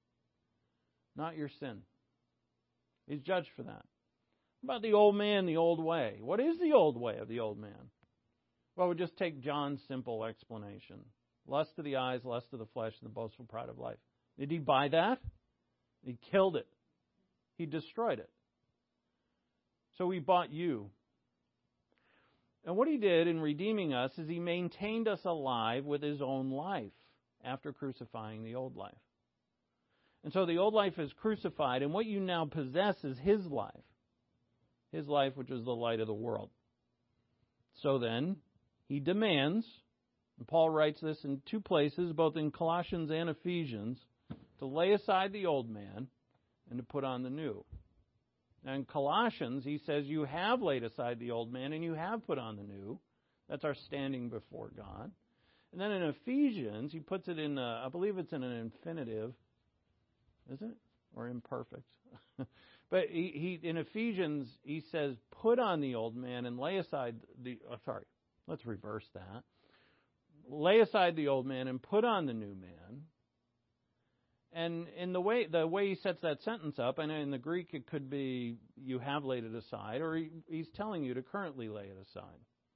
Not your sin. He's judged for that. About the old man, the old way. What is the old way of the old man? Well, we just take John's simple explanation. Lust of the eyes, lust of the flesh, and the boastful pride of life. Did He buy that? He killed it. He destroyed it. So He bought you. And what He did in redeeming us is He maintained us alive with His own life after crucifying the old life. And so the old life is crucified, and what you now possess is His life. His life, which is the light of the world. So then, He demands, and Paul writes this in two places, both in Colossians and Ephesians, to lay aside the old man and to put on the new. Now in Colossians, he says, you have laid aside the old man and you have put on the new. That's our standing before God. And then in Ephesians, he puts it in, I believe it's in an infinitive. Is it? Or imperfect? But he in Ephesians, he says, put on the old man and lay aside let's reverse that. Lay aside the old man and put on the new man. And in the way he sets that sentence up, and in the Greek it could be, you have laid it aside, or he's telling you to currently lay it aside.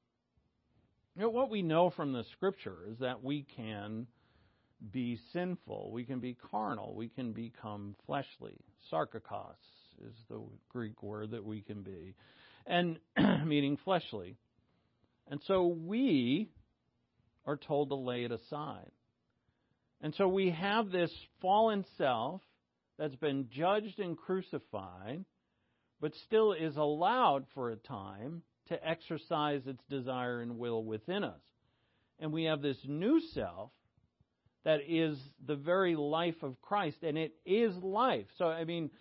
You know, what we know from the Scripture is that we can be sinful, we can be carnal, we can become fleshly. Sarkakos is the Greek word that we can be, and meaning fleshly. And so we are told to lay it aside. And so we have this fallen self that's been judged and crucified, but still is allowed for a time to exercise its desire and will within us. And we have this new self that is the very life of Christ, and it is life. So, I mean,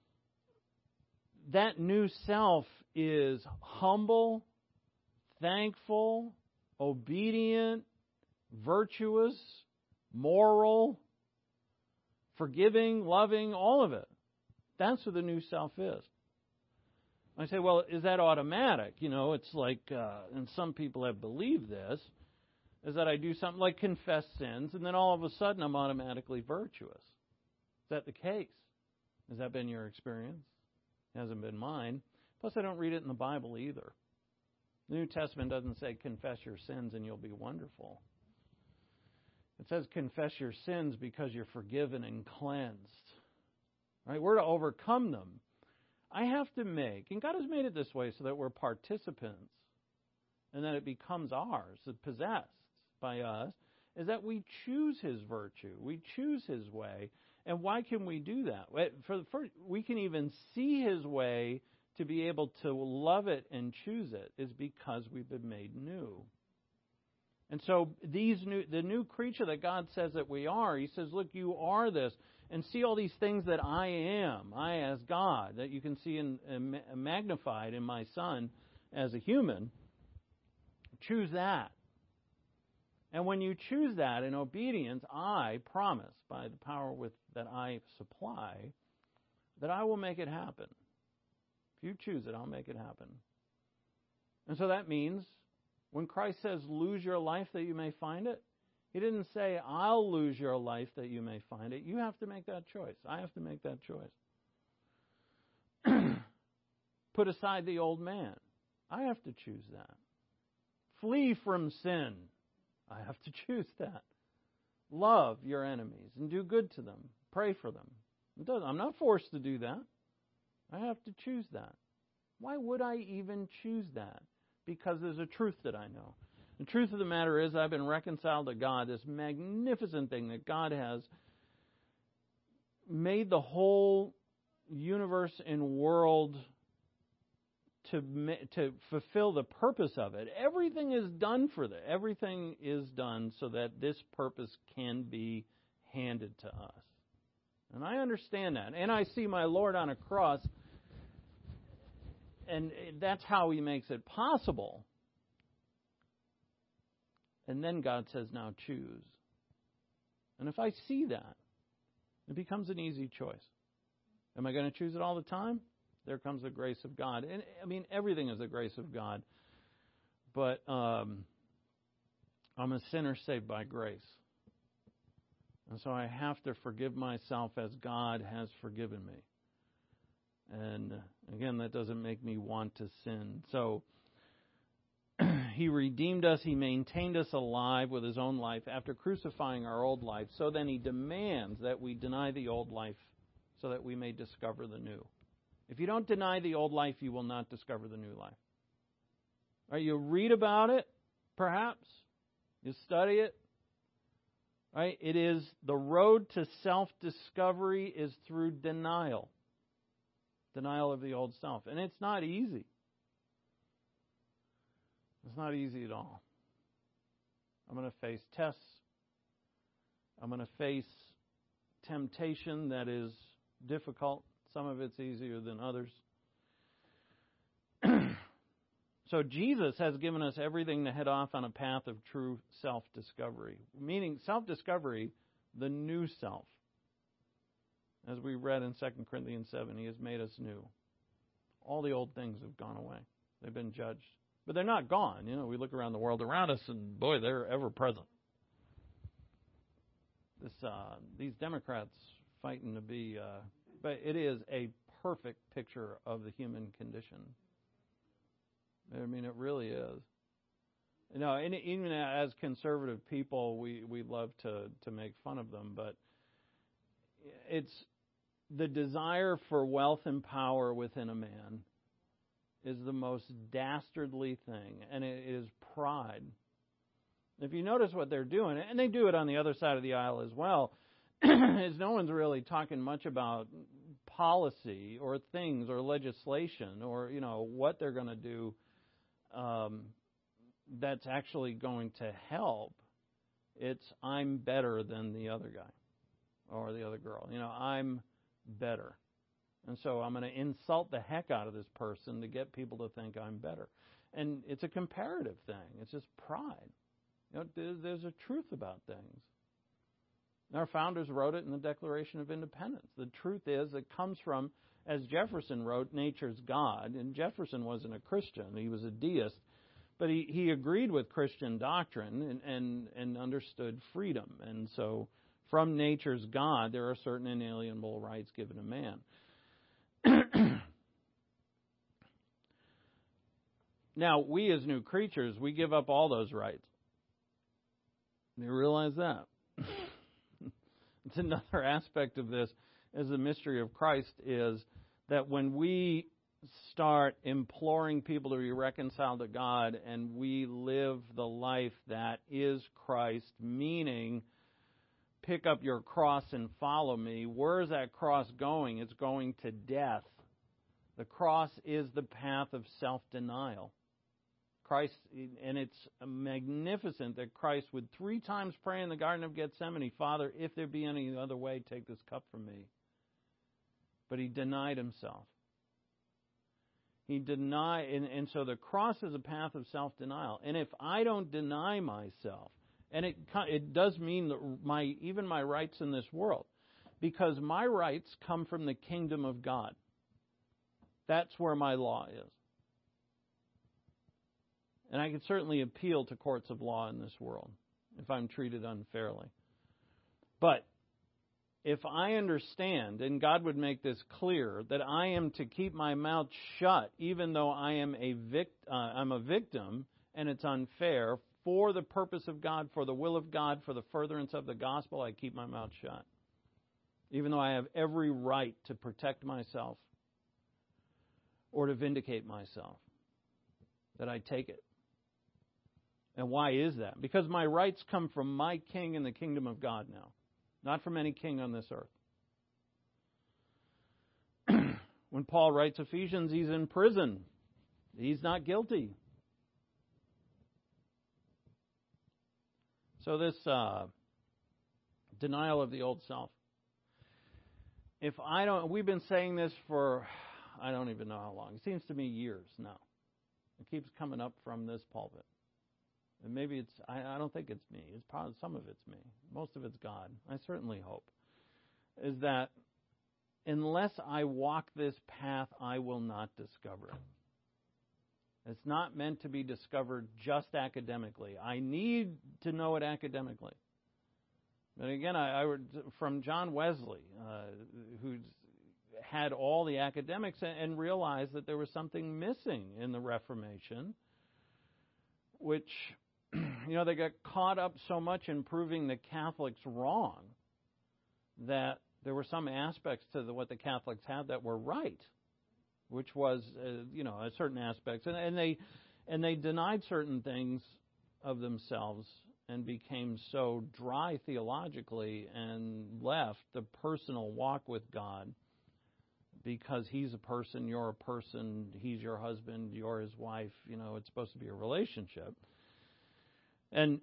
that new self is humble, thankful, obedient, virtuous, moral, forgiving, loving, all of it. That's what the new self is. I say, well, is that automatic? You know, it's like, and some people have believed this, is that I do something like confess sins, and then all of a sudden I'm automatically virtuous. Is that the case? Has that been your experience? It hasn't been mine. Plus, I don't read it in the Bible either. The New Testament doesn't say confess your sins and you'll be wonderful. It says confess your sins because you're forgiven and cleansed. Right? We're to overcome them. I have to make, and God has made it this way so that we're participants, and that it becomes ours, possessed by us, is that we choose His virtue. We choose His way. And why can we do that? We can even see His way to be able to love it and choose it is because we've been made new. And so the new creature that God says that we are, He says, look, you are this. And see all these things that I am, I as God, that you can see magnified in my Son as a human. Choose that. And when you choose that in obedience, I promise, by the power that I supply, that I will make it happen. If you choose it, I'll make it happen. And so that means when Christ says, lose your life that you may find it, He didn't say, I'll lose your life that you may find it. You have to make that choice. I have to make that choice. Put aside the old man. I have to choose that. Flee from sin. I have to choose that. Love your enemies and do good to them. Pray for them. I'm not forced to do that. I have to choose that. Why would I even choose that? Because there's a truth that I know. The truth of the matter is I've been reconciled to God, this magnificent thing that God has made the whole universe and world to fulfill the purpose of it. Everything is done for that. Everything is done so that this purpose can be handed to us. And I understand that. And I see my Lord on a cross, and that's how He makes it possible. And then God says, now choose. And if I see that, it becomes an easy choice. Am I going to choose it all the time? There comes the grace of God. And I mean, everything is the grace of God. But I'm a sinner saved by grace. And so I have to forgive myself as God has forgiven me. And again, that doesn't make me want to sin. So He redeemed us. He maintained us alive with His own life after crucifying our old life. So then He demands that we deny the old life so that we may discover the new. If you don't deny the old life, you will not discover the new life. Right? You read about it, perhaps. You study it. Right? It is the road to self-discovery is through denial. Denial of the old self. And it's not easy. It's not easy at all. I'm going to face tests. I'm going to face temptation that is difficult. Some of it's easier than others. So Jesus has given us everything to head off on a path of true self-discovery. Meaning self-discovery, the new self. As we read in 2 Corinthians 7, He has made us new. All the old things have gone away. They've been judged. But they're not gone. You know, we look around the world around us and, boy, they're ever present. These Democrats fighting to be... but it is a perfect picture of the human condition. I mean, it really is. You know, and even as conservative people, we love to make fun of them, but it's the desire for wealth and power within a man is the most dastardly thing, and it is pride. If you notice what they're doing, and they do it on the other side of the aisle as well, is no one's really talking much about policy or things or legislation or, you know, what they're going to do that's actually going to help. It's I'm better than the other guy or the other girl. You know, I'm better. And so I'm going to insult the heck out of this person to get people to think I'm better. And it's a comparative thing. It's just pride. You know, there's a truth about things. Our founders wrote it in the Declaration of Independence. The truth is, it comes from, as Jefferson wrote, nature's God. And Jefferson wasn't a Christian. He was a deist. But he agreed with Christian doctrine and understood freedom. And so from nature's God, there are certain inalienable rights given to man. Now, we as new creatures, we give up all those rights. You realize that? It's another aspect of this, as the mystery of Christ is that when we start imploring people to be reconciled to God and we live the life that is Christ, meaning pick up your cross and follow me, where is that cross going? It's going to death. The cross is the path of self-denial. Christ, and it's magnificent that Christ would 3 times pray in the Garden of Gethsemane, Father, if there be any other way, take this cup from me. But He denied Himself. He denied, and so the cross is a path of self-denial. And if I don't deny myself, And it does mean that even my rights in this world, because my rights come from the kingdom of God. That's where my law is. And I can certainly appeal to courts of law in this world if I'm treated unfairly. But if I understand, and God would make this clear, that I am to keep my mouth shut, even though I am I'm a victim, and it's unfair, for the purpose of God, for the will of God, for the furtherance of the gospel, I keep my mouth shut. Even though I have every right to protect myself or to vindicate myself, that I take it. And why is that? Because my rights come from my king in the kingdom of God now, not from any king on this earth. When Paul writes Ephesians, he's in prison. He's not guilty. So this denial of the old self. We've been saying this for, I don't even know how long. It seems to me years now. It keeps coming up from this pulpit. And maybe I don't think it's me. It's probably some of it's me. Most of it's God. I certainly hope. Is that unless I walk this path, I will not discover it. It's not meant to be discovered just academically. I need to know it academically. But again, I from John Wesley, who had all the academics and realized that there was something missing in the Reformation, which, they got caught up so much in proving the Catholics wrong that there were some aspects to what the Catholics had that were right, which was, certain aspects. And they denied certain things of themselves and became so dry theologically and left the personal walk with God, because He's a person, you're a person, He's your husband, you're His wife, it's supposed to be a relationship. And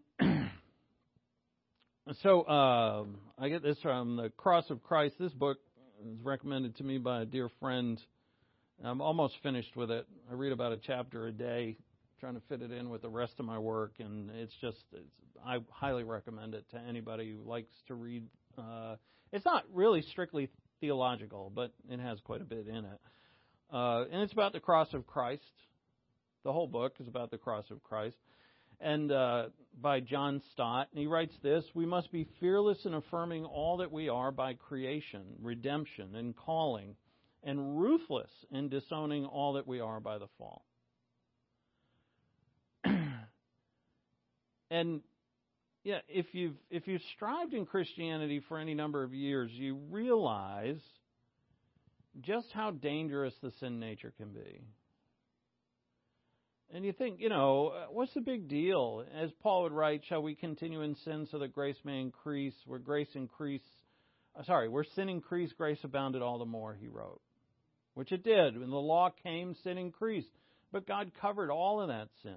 so I get this from The Cross of Christ. This book was recommended to me by a dear friend. I'm almost finished with it. I read about a chapter a day, trying to fit it in with the rest of my work, and I highly recommend it to anybody who likes to read. It's not really strictly theological, but it has quite a bit in it. And it's about the cross of Christ. The whole book is about the cross of Christ. And by John Stott. And he writes this: "We must be fearless in affirming all that we are by creation, redemption, and calling, and ruthless in disowning all that we are by the fall." And yeah, if you've strived in Christianity for any number of years, you realize just how dangerous the sin nature can be. And you think, what's the big deal? As Paul would write, "Shall we continue in sin so that grace may increase? Where sin increased, grace abounded all the more," he wrote. Which it did. When the law came, sin increased. But God covered all of that sin.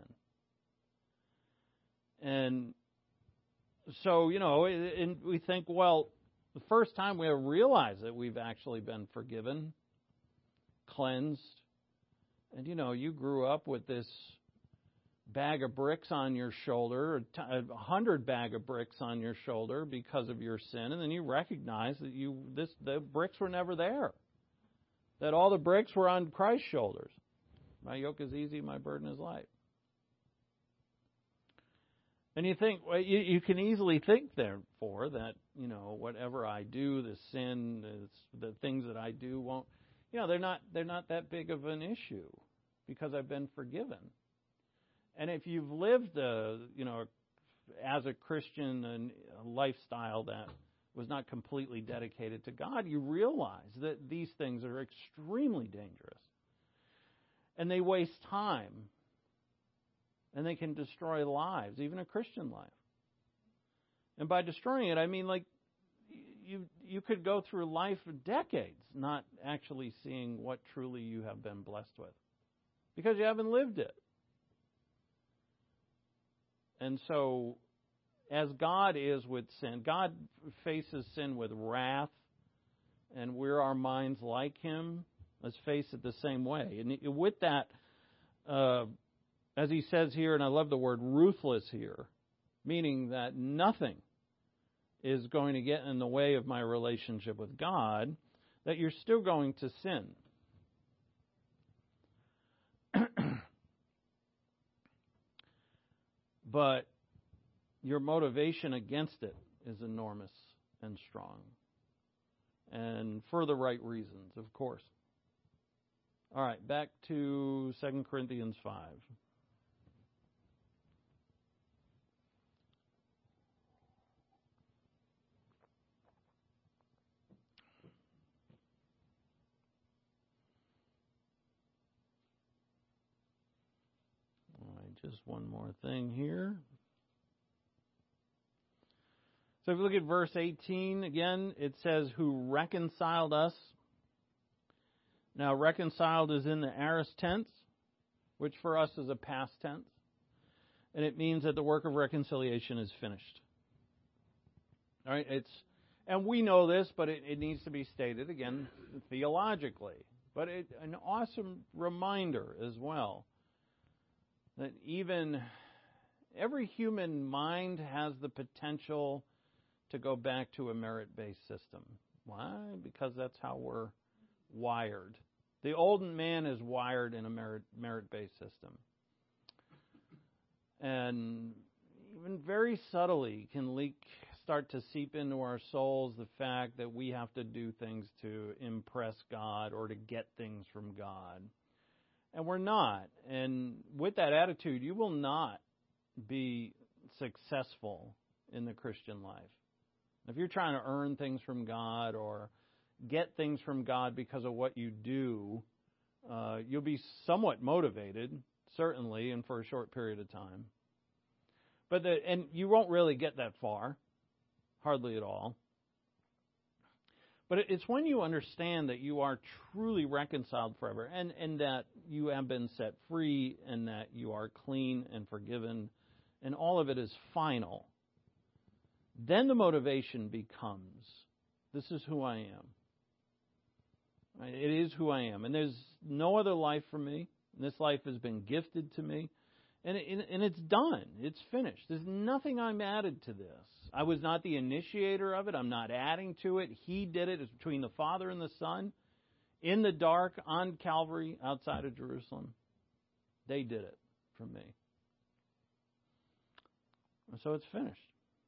And so, and we think, well, the first time we realize that we've actually been forgiven, cleansed, and you grew up with this bag of bricks on your shoulder, 100 bag of bricks on your shoulder because of your sin, and then you recognize that the bricks were never there. That all the bricks were on Christ's shoulders. My yoke is easy, my burden is light. And you think, well, you can easily think, therefore, that, whatever I do, the sin, the things that I do won't, they're not that big of an issue because I've been forgiven. And if you've lived, as a Christian, a lifestyle that was not completely dedicated to God, you realize that these things are extremely dangerous. And they waste time. And they can destroy lives, even a Christian life. And by destroying it, I mean, like, you could go through life for decades not actually seeing what truly you have been blessed with, because you haven't lived it. And so, as God is with sin, God faces sin with wrath, and we're our minds like Him. Let's face it the same way. And with that, as he says here, and I love the word ruthless here, meaning that nothing is going to get in the way of my relationship with God, that you're still going to sin. But your motivation against it is enormous and strong. And for the right reasons, of course. All right, back to 2 Corinthians 5. All right, just one more thing here. So if you look at verse 18 again, it says, who reconciled us. Now, reconciled is in the aorist tense, which for us is a past tense. And it means that the work of reconciliation is finished. All right, and we know this, but it needs to be stated again theologically. But an awesome reminder as well that even every human mind has the potential to go back to a merit-based system. Why? Because that's how we're wired. The old man is wired in a merit-based system. And even very subtly can start to seep into our souls the fact that we have to do things to impress God or to get things from God. And we're not. And with that attitude, you will not be successful in the Christian life. If you're trying to earn things from God or get things from God because of what you do, you'll be somewhat motivated, certainly, and for a short period of time. And you won't really get that far, hardly at all. But it's when you understand that you are truly reconciled forever and that you have been set free and that you are clean and forgiven and all of it is final. Then the motivation becomes, this is who I am. Right? It is who I am. And there's no other life for me. And this life has been gifted to me. And it's done. It's finished. There's nothing I'm added to this. I was not the initiator of it. I'm not adding to it. He did it. It's between the Father and the Son. In the dark, on Calvary, outside of Jerusalem. They did it for me. And so it's finished.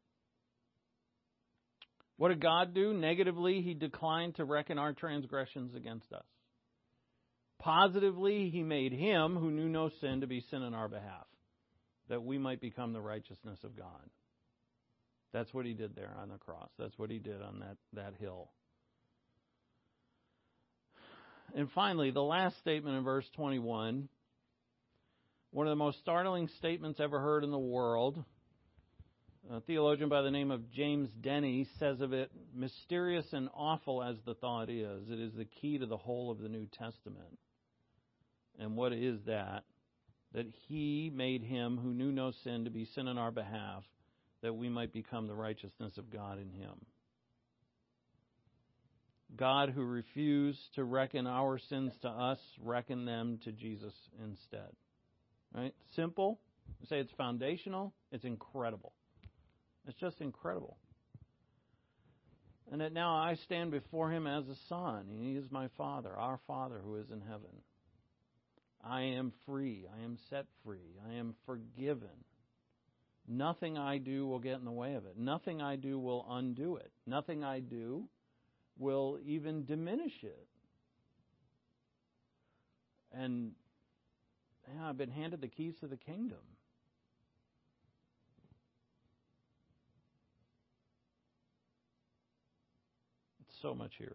What did God do? Negatively, He declined to reckon our transgressions against us. Positively, He made Him who knew no sin to be sin on our behalf, that we might become the righteousness of God. That's what He did there on the cross. That's what He did on that hill. And finally, the last statement in verse 21, one of the most startling statements ever heard in the world. A theologian by the name of James Denney says of it, mysterious and awful as the thought is, it is the key to the whole of the New Testament. And what is that? That He made Him who knew no sin to be sin on our behalf, that we might become the righteousness of God in Him. God, who refused to reckon our sins to us, reckoned them to Jesus instead. Right? Simple. We say it's foundational. It's incredible. It's just incredible. And that now I stand before Him as a son. He is my Father, our Father who is in heaven. I am free. I am set free. I am forgiven. Nothing I do will get in the way of it. Nothing I do will undo it. Nothing I do will even diminish it. And I've been handed the keys to the kingdom. So much here.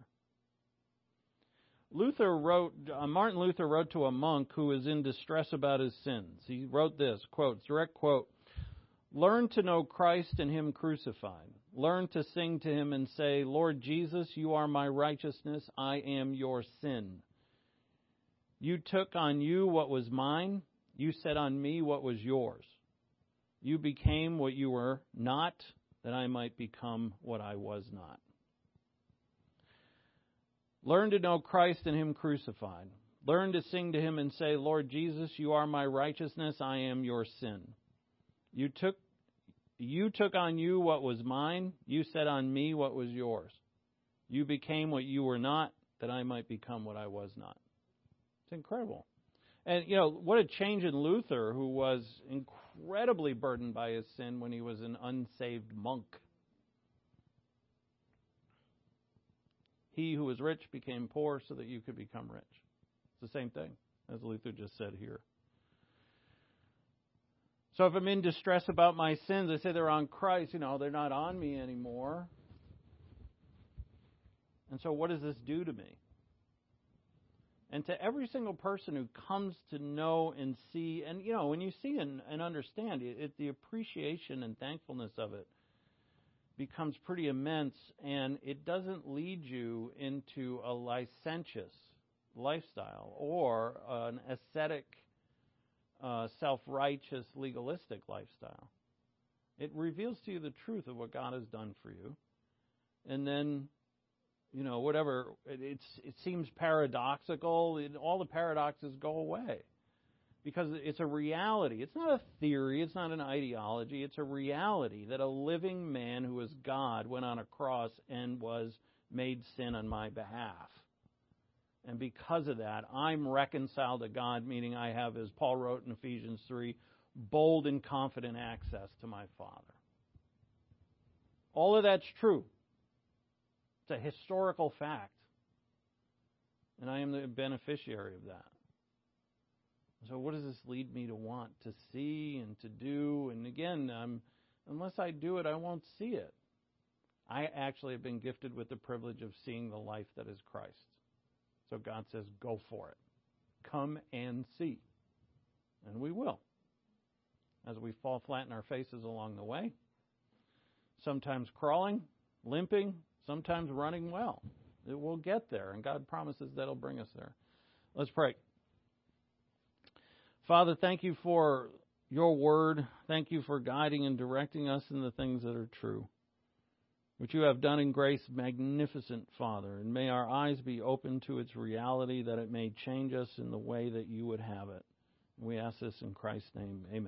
Martin Luther wrote to a monk who was in distress about his sins. He wrote this, quote, direct quote, "Learn to know Christ and Him crucified. Learn to sing to Him and say, Lord Jesus, You are my righteousness. I am Your sin. You took on You what was mine. You set on me what was Yours. You became what You were not, that I might become what I was not. Learn to know Christ and Him crucified. Learn to sing to Him and say, Lord Jesus, You are my righteousness, I am Your sin. You You took on you what was mine. You set on me what was yours. You became what you were not, that I might become what I was not. It's incredible. And, what a change in Luther, who was incredibly burdened by his sin when he was an unsaved monk. He who was rich became poor so that you could become rich. It's the same thing, as Luther just said here. So if I'm in distress about my sins, I say they're on Christ. They're not on me anymore. And so what does this do to me? And to every single person who comes to know and see, and when you see and understand it, the appreciation and thankfulness of it becomes pretty immense, and it doesn't lead you into a licentious lifestyle or an ascetic, self-righteous, legalistic lifestyle. It reveals to you the truth of what God has done for you. And then, whatever, it seems paradoxical, all the paradoxes go away. Because it's a reality. It's not a theory. It's not an ideology. It's a reality that a living man who is God went on a cross and was made sin on my behalf. And because of that, I'm reconciled to God, meaning I have, as Paul wrote in Ephesians 3, bold and confident access to my Father. All of that's true. It's a historical fact. And I am the beneficiary of that. So what does this lead me to want to see and to do? And again, unless I do it, I won't see it. I actually have been gifted with the privilege of seeing the life that is Christ. So God says, go for it. Come and see. And we will. As we fall flat in our faces along the way. Sometimes crawling, limping, sometimes running well. It will get there, and God promises that He'll bring us there. Let's pray. Father, thank you for your word. Thank you for guiding and directing us in the things that are true, which you have done in grace, magnificent, Father. And may our eyes be open to its reality, that it may change us in the way that you would have it. We ask this in Christ's name. Amen.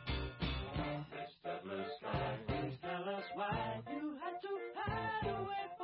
Why you had to hide away